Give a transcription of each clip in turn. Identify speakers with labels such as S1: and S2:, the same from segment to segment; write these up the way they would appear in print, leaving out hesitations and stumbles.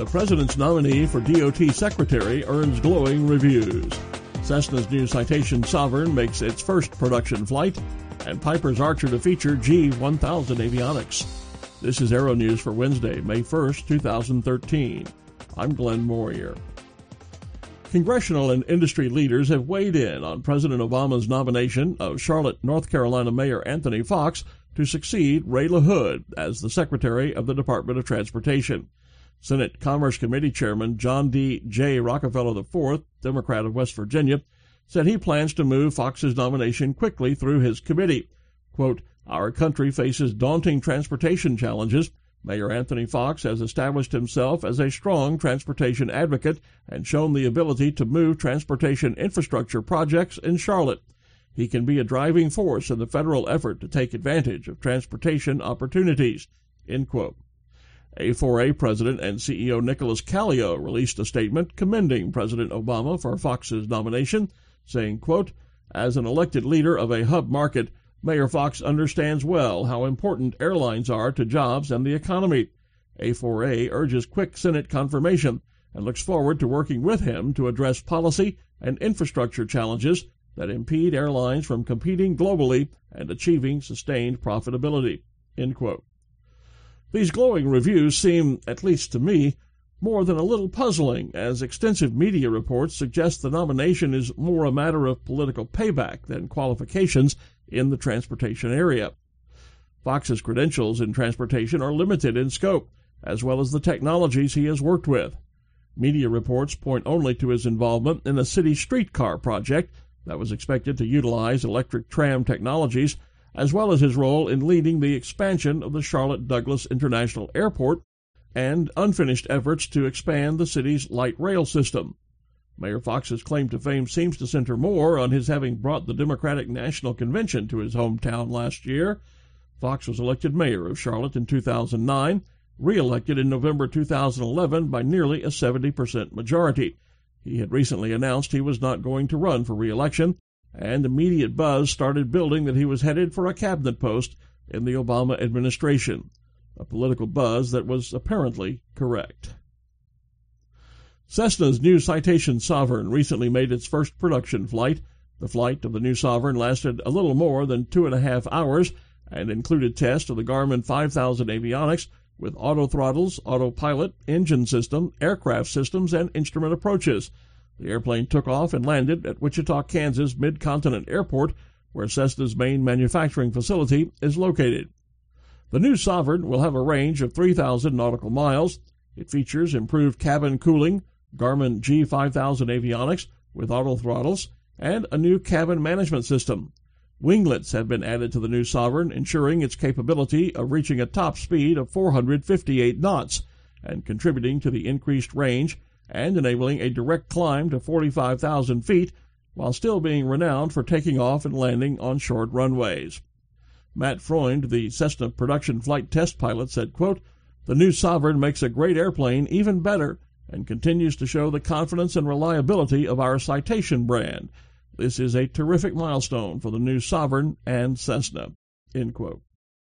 S1: The president's nominee for DOT secretary earns glowing reviews. Cessna's new Citation Sovereign makes its first production flight, and Piper's Archer to feature G1000 avionics. This is Aero News for Wednesday, May 1st, 2013. I'm Glenn Moyer. Congressional and industry leaders have weighed in on President Obama's nomination of Charlotte, North Carolina Mayor Anthony Foxx to succeed Ray LaHood as the Secretary of the Department of Transportation. Senate Commerce Committee Chairman John D. J. Rockefeller IV, Democrat of West Virginia, said he plans to move Foxx's nomination quickly through his committee. Quote, "Our country faces daunting transportation challenges. Mayor Anthony Foxx has established himself as a strong transportation advocate and shown the ability to move transportation infrastructure projects in Charlotte. He can be a driving force in the federal effort to take advantage of transportation opportunities." End quote. A4A President and CEO Nicholas Callio released a statement commending President Obama for Foxx's nomination, saying, quote, "As an elected leader of a hub market, Mayor Foxx understands well how important airlines are to jobs and the economy. A4A urges quick Senate confirmation and looks forward to working with him to address policy and infrastructure challenges that impede airlines from competing globally and achieving sustained profitability." End quote. These glowing reviews seem, at least to me, more than a little puzzling, as extensive media reports suggest the nomination is more a matter of political payback than qualifications in the transportation area. Foxx's credentials in transportation are limited in scope, as well as the technologies he has worked with. Media reports point only to his involvement in a city streetcar project that was expected to utilize electric tram technologies, as well as his role in leading the expansion of the Charlotte Douglas International Airport and unfinished efforts to expand the city's light rail system. Mayor Foxx's claim to fame seems to center more on his having brought the Democratic National Convention to his hometown last year. Foxx was elected mayor of Charlotte in 2009, re-elected in November 2011 by nearly a 70% majority. He had recently announced he was not going to run for re-election, and immediate buzz started building that he was headed for a cabinet post in the Obama administration, a political buzz that was apparently correct. Cessna's new Citation Sovereign recently made its first production flight. The flight of the new Sovereign lasted a little more than 2.5 hours and included tests of the Garmin 5000 avionics with auto throttles, autopilot, engine system, aircraft systems, and instrument approaches. The airplane took off and landed at Wichita, Kansas Mid-Continent Airport, where Cessna's main manufacturing facility is located. The new Sovereign will have a range of 3,000 nautical miles. It features improved cabin cooling, Garmin G5000 avionics with auto throttles, and a new cabin management system. Winglets have been added to the new Sovereign, ensuring its capability of reaching a top speed of 458 knots and contributing to the increased range and enabling a direct climb to 45,000 feet while still being renowned for taking off and landing on short runways. Matt Freund, the Cessna production flight test pilot, said, quote, "The new Sovereign makes a great airplane even better and continues to show the confidence and reliability of our Citation brand. This is a terrific milestone for the new Sovereign and Cessna." End quote.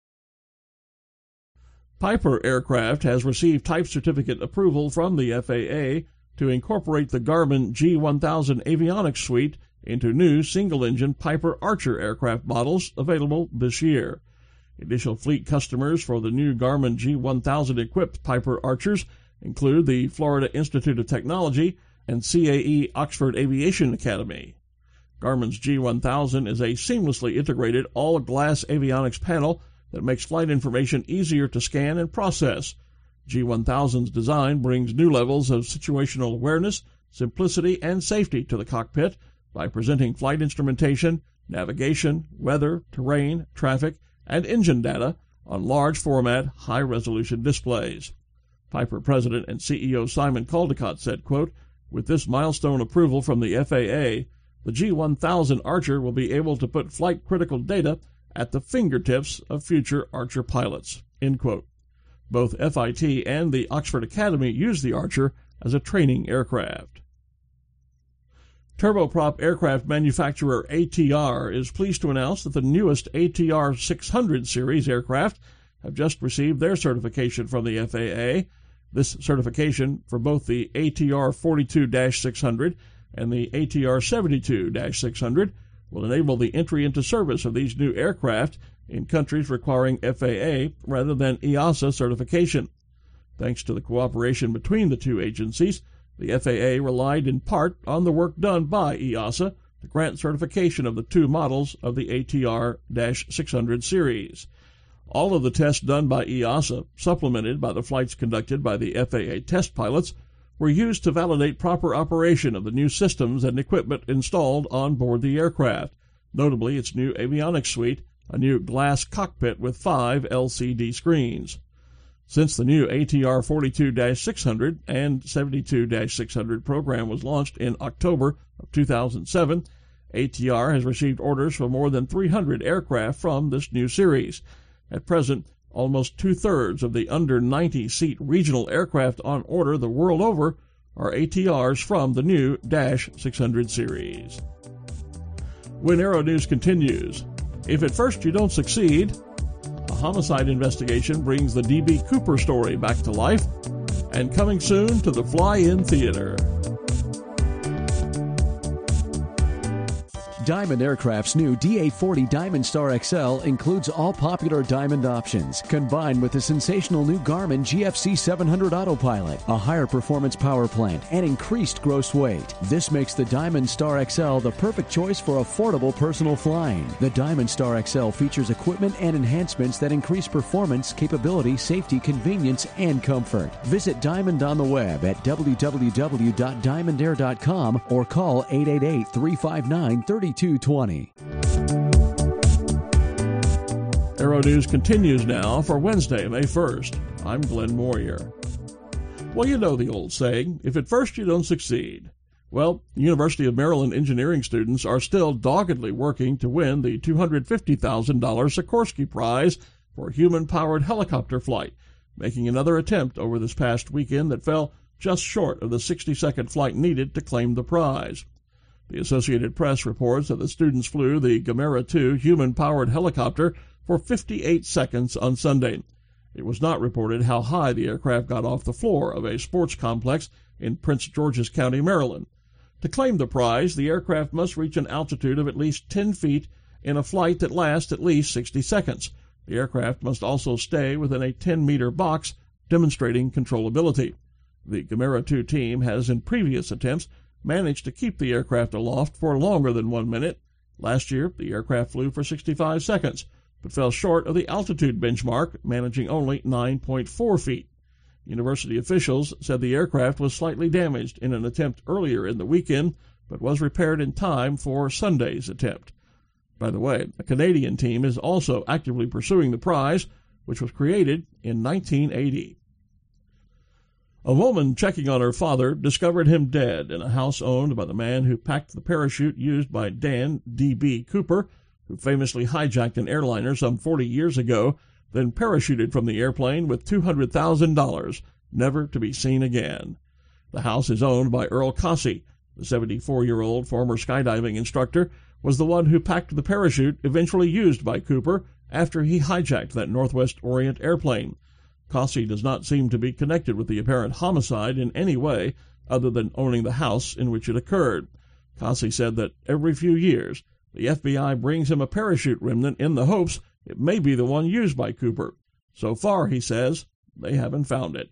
S1: Piper Aircraft has received type certificate approval from the FAA to incorporate the Garmin G1000 avionics suite into new single-engine Piper Archer aircraft models available this year. Initial fleet customers for the new Garmin G1000-equipped Piper Archers include the Florida Institute of Technology and CAE Oxford Aviation Academy. Garmin's G1000 is a seamlessly integrated all-glass avionics panel that makes flight information easier to scan and process. G1000's design brings new levels of situational awareness, simplicity, and safety to the cockpit by presenting flight instrumentation, navigation, weather, terrain, traffic, and engine data on large-format, high-resolution displays. Piper President and CEO Simon Caldecott said, quote, "With this milestone approval from the FAA, the G1000 Archer will be able to put flight-critical data at the fingertips of future Archer pilots." End quote. Both FIT and the Oxford Academy use the Archer as a training aircraft. Turboprop aircraft manufacturer ATR is pleased to announce that the newest ATR 600 series aircraft have just received their certification from the FAA. This certification for both the ATR 42-600 and the ATR 72-600 will enable the entry into service of these new aircraft in countries requiring FAA rather than EASA certification. Thanks to the cooperation between the two agencies, the FAA relied in part on the work done by EASA to grant certification of the two models of the ATR-600 series. All of the tests done by EASA, supplemented by the flights conducted by the FAA test pilots, were used to validate proper operation of the new systems and equipment installed on board the aircraft, notably its new avionics suite, a new glass cockpit with 5 LCD screens. Since the new ATR 42-600 and 72-600 program was launched in October of 2007, ATR has received orders for more than 300 aircraft from this new series. At present, almost two-thirds of the under 90-seat regional aircraft on order the world over are ATRs from the new -600 series. When Aero News continues, if at first you don't succeed, a homicide investigation brings the D.B. Cooper story back to life, and coming soon to the Fly-In Theater.
S2: Diamond Aircraft's new DA-40 Diamond Star XL includes all popular Diamond options, combined with the sensational new Garmin GFC 700 Autopilot, a higher performance power plant, and increased gross weight. This makes the Diamond Star XL the perfect choice for affordable personal flying. The Diamond Star XL features equipment and enhancements that increase performance, capability, safety, convenience, and comfort. Visit Diamond on the web at www.diamondair.com or call 888-359-3220.
S1: Aero News continues now for Wednesday, May 1st. I'm Glenn Moyer. Well, you know the old saying, if at first you don't succeed. Well, University of Maryland engineering students are still doggedly working to win the $250,000 Sikorsky Prize for human-powered helicopter flight, making another attempt over this past weekend that fell just short of the 60-second flight needed to claim the prize. The Associated Press reports that the students flew the Gamera 2 human-powered helicopter for 58 seconds on Sunday. It was not reported how high the aircraft got off the floor of a sports complex in Prince George's County, Maryland. To claim the prize, the aircraft must reach an altitude of at least 10 feet in a flight that lasts at least 60 seconds. The aircraft must also stay within a 10-meter box, demonstrating controllability. The Gamera 2 team has, in previous attempts, managed to keep the aircraft aloft for longer than 1 minute. Last year, the aircraft flew for 65 seconds, but fell short of the altitude benchmark, managing only 9.4 feet. University officials said the aircraft was slightly damaged in an attempt earlier in the weekend, but was repaired in time for Sunday's attempt. By the way, a Canadian team is also actively pursuing the prize, which was created in 1980. A woman checking on her father discovered him dead in a house owned by the man who packed the parachute used by Dan D.B. Cooper, who famously hijacked an airliner some 40 years ago, then parachuted from the airplane with $200,000, never to be seen again. The house is owned by Earl Cossey. The 74-year-old former skydiving instructor was the one who packed the parachute eventually used by Cooper after he hijacked that Northwest Orient airplane. Cossey does not seem to be connected with the apparent homicide in any way other than owning the house in which it occurred. Cossey said that every few years, the FBI brings him a parachute remnant in the hopes it may be the one used by Cooper. So far, he says, they haven't found it.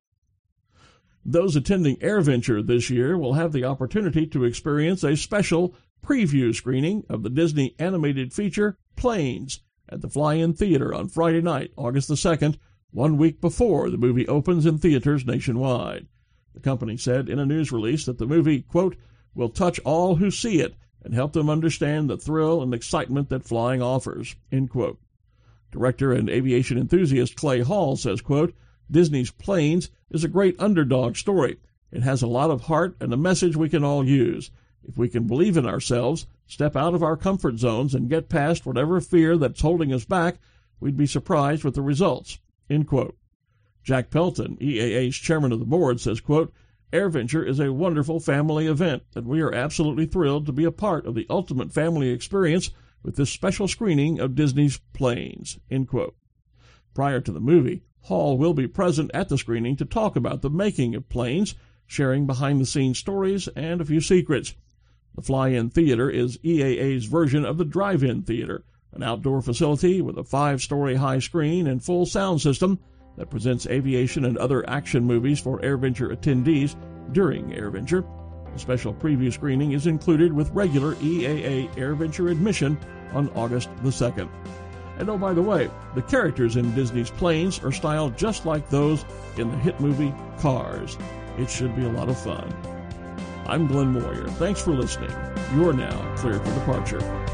S1: Those attending AirVenture this year will have the opportunity to experience a special preview screening of the Disney animated feature Planes at the Fly-In Theater on Friday night, August the 2nd, 1 week before the movie opens in theaters nationwide. The company said in a news release that the movie, quote, will touch all who see it and help them understand the thrill and excitement that flying offers, end quote. Director and aviation enthusiast Clay Hall says, quote, Disney's Planes is a great underdog story. It has a lot of heart and a message we can all use. If we can believe in ourselves, step out of our comfort zones, and get past whatever fear that's holding us back, we'd be surprised with the results, end quote. Jack Pelton, EAA's chairman of the board, says, quote, AirVenture is a wonderful family event, and we are absolutely thrilled to be a part of the ultimate family experience with this special screening of Disney's Planes, end quote. Prior to the movie, Hall will be present at the screening to talk about the making of Planes, sharing behind-the-scenes stories and a few secrets. The Fly-In Theater is EAA's version of the Drive-In Theater, an outdoor facility with a 5-story high screen and full sound system that presents aviation and other action movies for AirVenture attendees during AirVenture. A special preview screening is included with regular EAA AirVenture admission on August the 2nd. And oh, by the way, the characters in Disney's Planes are styled just like those in the hit movie Cars. It should be a lot of fun. I'm Glenn Moyer. Thanks for listening. You're now cleared for departure.